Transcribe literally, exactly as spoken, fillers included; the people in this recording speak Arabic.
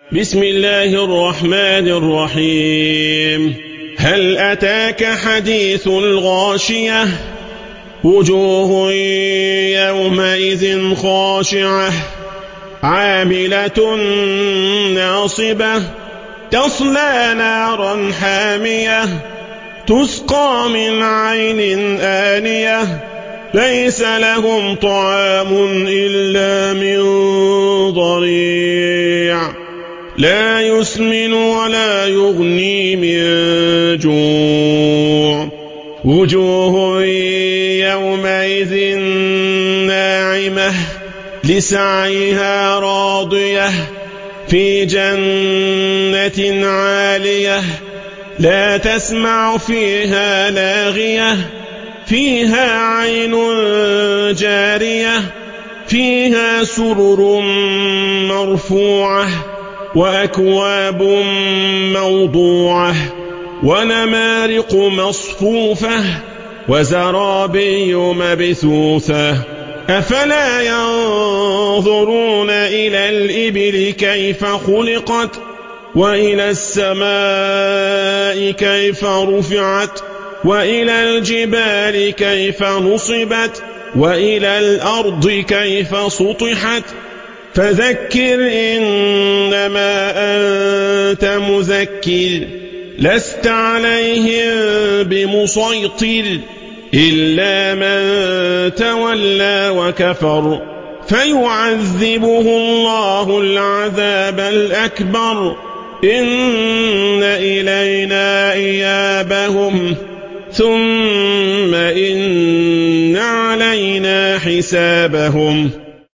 بسم الله الرحمن الرحيم. هل أتاك حديث الغاشية؟ وجوه يومئذ خاشعة عاملة ناصبة تصلى نارا حامية تسقى من عين آنية ليس لهم طعام إلا من ضريع لا يسمن ولا يغني من جوع وجوه يومئذ ناعمة لسعيها راضية في جنة عالية لا تسمع فيها لاغية فيها عين جارية فيها سرر مرفوعة وأكواب موضوعة ونمارق مصفوفة وزرابي مبثوثة أفلا ينظرون إلى الإبل كيف خلقت وإلى السماء كيف رفعت وإلى الجبال كيف نصبت وإلى الأرض كيف سطحت فذكر إنما أنت مذكر لست عليهم بمسيطر إلا من تولى وكفر فيعذبه الله العذاب الأكبر إن إلينا إيابهم ثم إن علينا حسابهم.